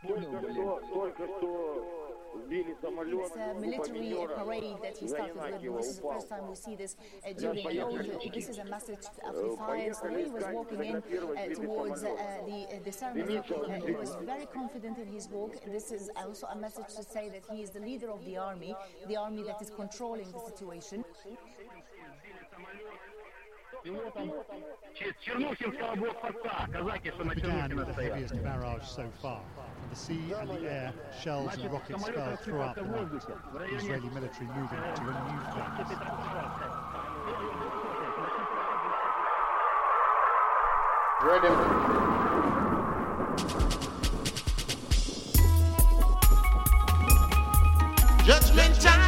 Только что сбили самолет. It's a military parade that he started with. This is the first time we see this during a load. This is a message of defiance. The way he was walking in towards the ceremony, he was very confident in his walk. This is also a message to say that he is the leader of the army that is controlling the situation. Began with the heaviest barrage so far. From the sea and the air, shells and rockets fell throughout the night. The Israeli military moving to a new phase. Ready. Judgment time.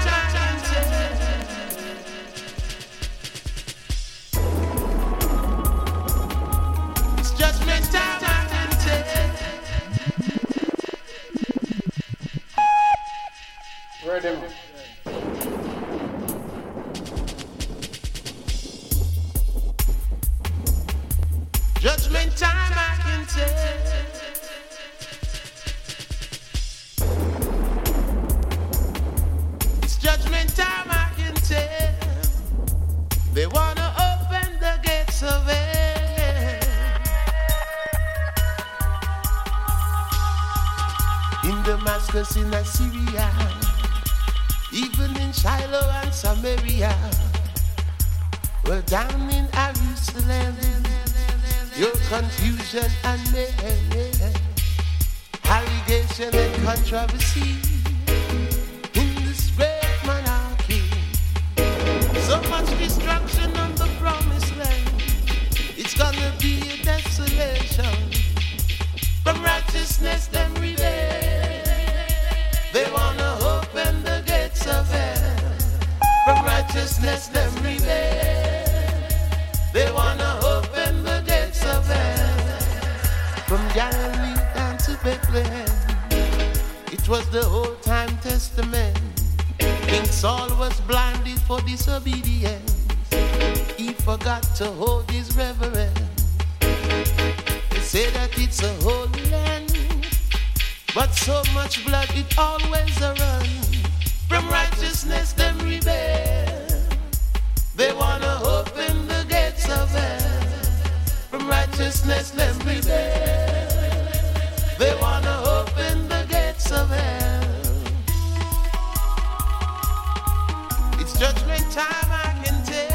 It's judgment time. Ready. Judgment time, I can tell. It's judgment time, I can tell. They wanna open the gates of hell. In Damascus, in Assyria, even in Shiloh and Samaria, well, down in Jerusalem, your confusion and mayhem, allegation and controversy in this great monarchy. So much destruction on the promised land. It's gonna be a desolation. From righteousness them rebel. They wanna open the gates of hell. From righteousness them rebel. They wanna open the gates of hell. From Galilee down to Bethlehem, it was the Old Time Testament. King Saul was blinded for disobedience. He forgot to hold his reverence. They say that it's a holy land, but so much blood it always a run. From righteousness them rebel. They wanna open the gates of hell. From righteousness them rebel. They wanna open the gates of hell. It's judgment time, I can tell.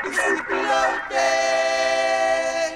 People out there.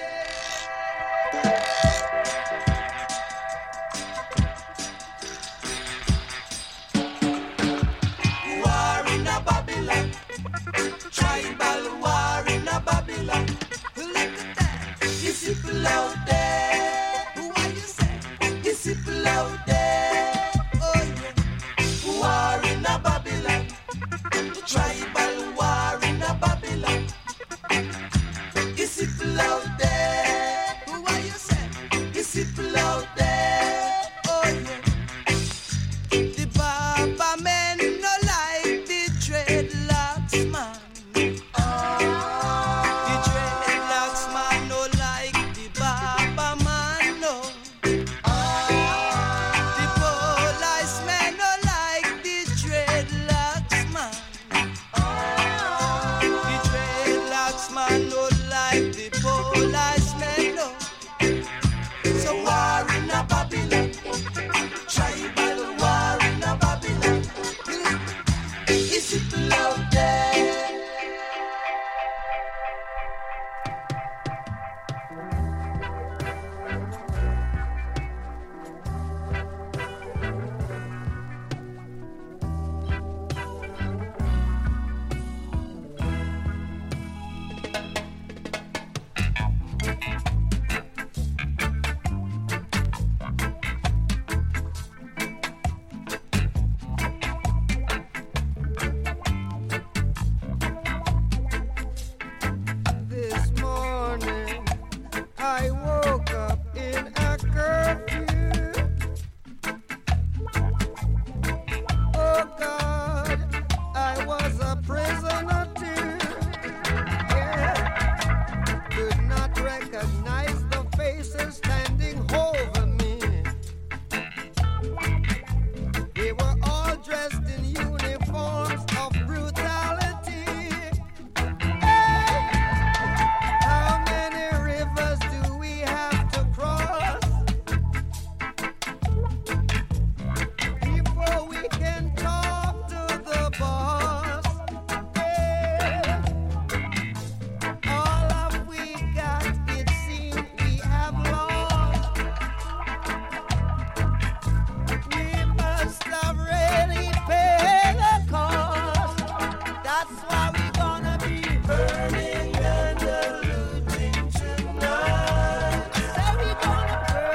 War in a Babylon. Tribal war in a Babylon. Look at that. These people out there. What you say? These people out there. Oh yeah. War in a Babylon. Tribal war in a Babylon. These people out there. What you say? These people out there. Oh yeah. The Baba men no like the dreadlocks man. The dreadlocks man no like the Baba man no. The police men no like the dreadlocks man. The dreadlocks man no like the police men no. So war in a Babylon, tribal war in a Babylon. Is people out there? This morning I woke up in a curfew. Oh God, I was a prisoner too. Yeah, could not recognize the faces standing over me. They were all dressed in uniforms of brutality. How many rivers do we have to cross before we can talk to the boss? Yeah. All of we got, it seems we have lost. We must have really paid the cost. That's why we're gonna be burning and looting tonight. So we're gonna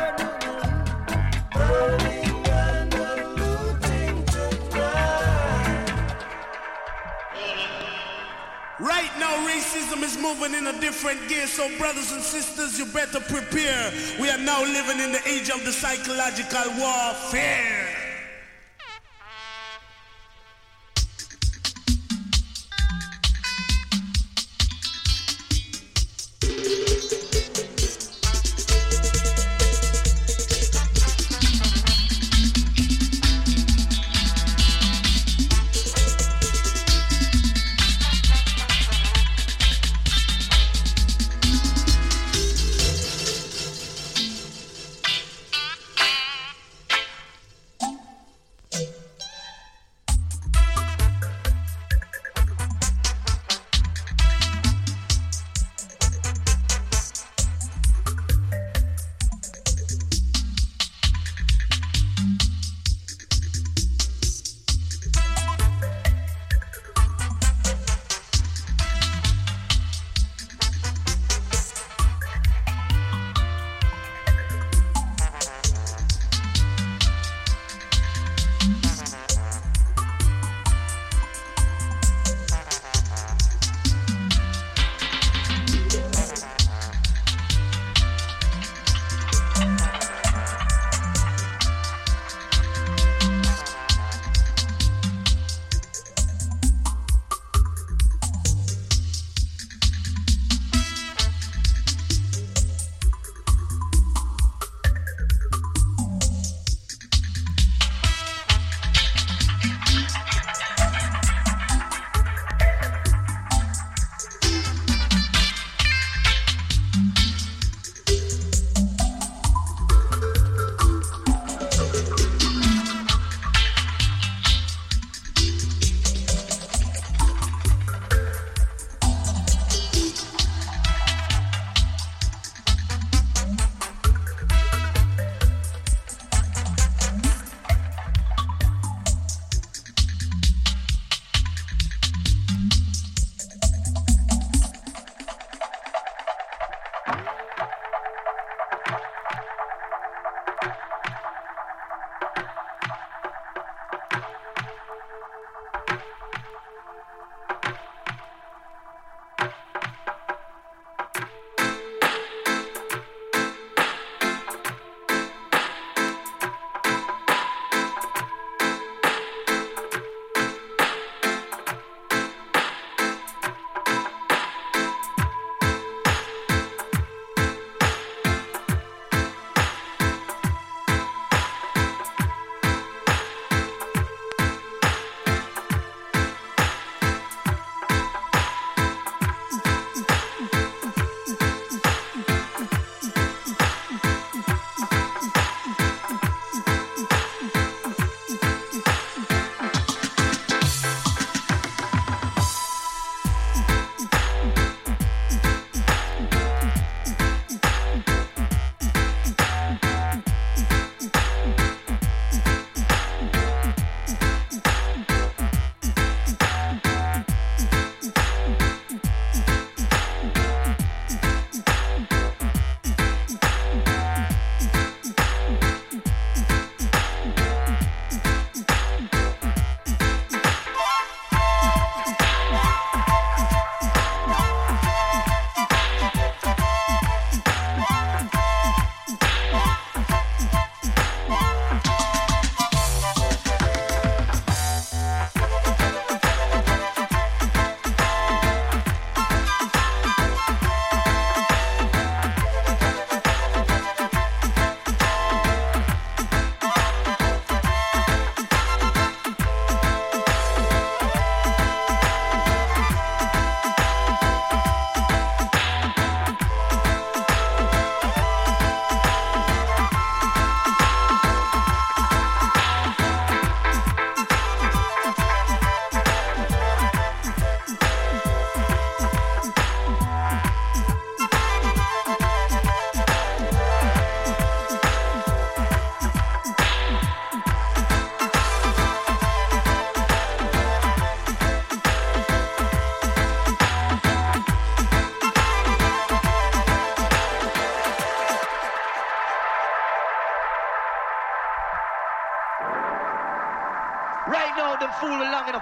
burning and looting tonight. Right now, racism is moving in a different gear, so brothers and sisters, you better prepare. We are now living in the age of the psychological warfare.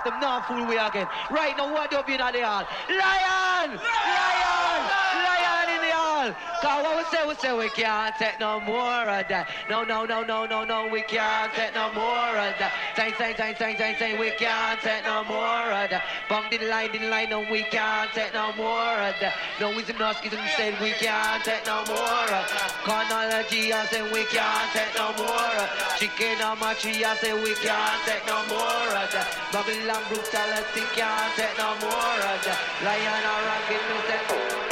of them not fool we again. Right now, what up in the hall? Lion! Lion! Lion in the hall! Cause what we say we can't take no more of that. No, we can't take no more of that. Say, we can't take no more of that. Bang the line, no, we can't take no more of that. No wisdom, no schism, said we can't take no more of that. Chronology, I say we can't take no more of that. Chicken on my tree, I say we can't take no more of that. Babylon brutality, can't take no more of that. Lion or rocket, no say.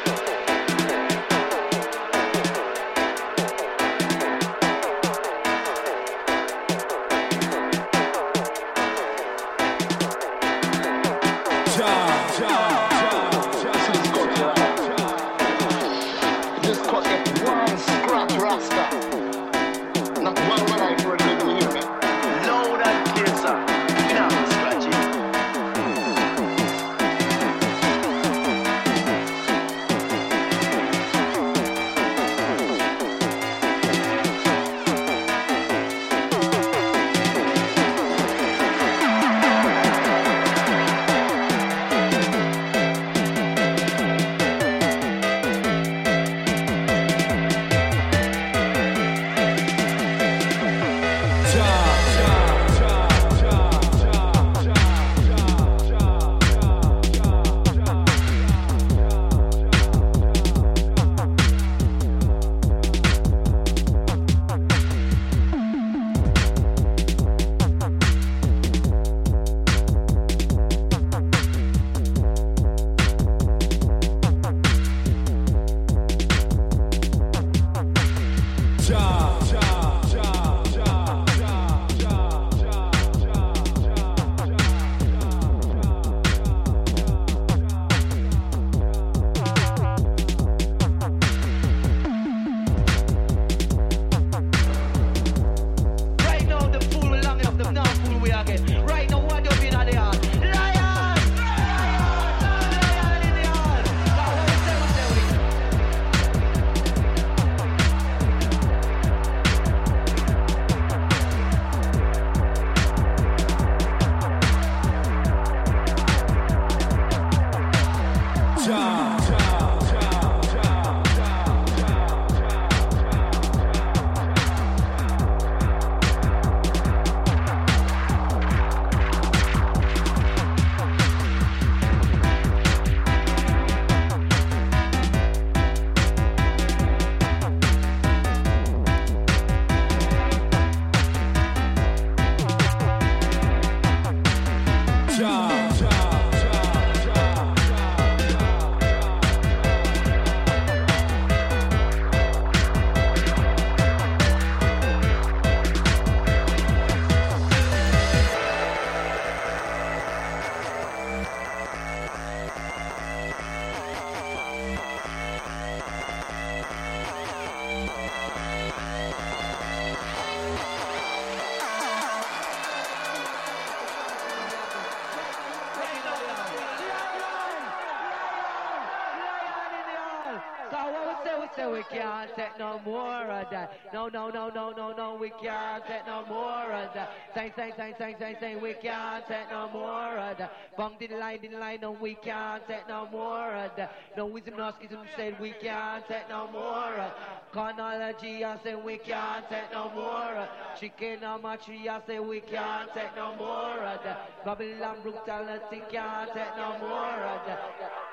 We can't take no more of that. No, we can't take no more of that. Say, we can't take no more of that. Bang the line, no, we can't take no more of that. No wisdom, no schism, said we can't take no more of that. Chronology, I say we can't take no more of that. Chicken on my tree, I say we can't take no more of that. Babylon brutality, can't take no more of that.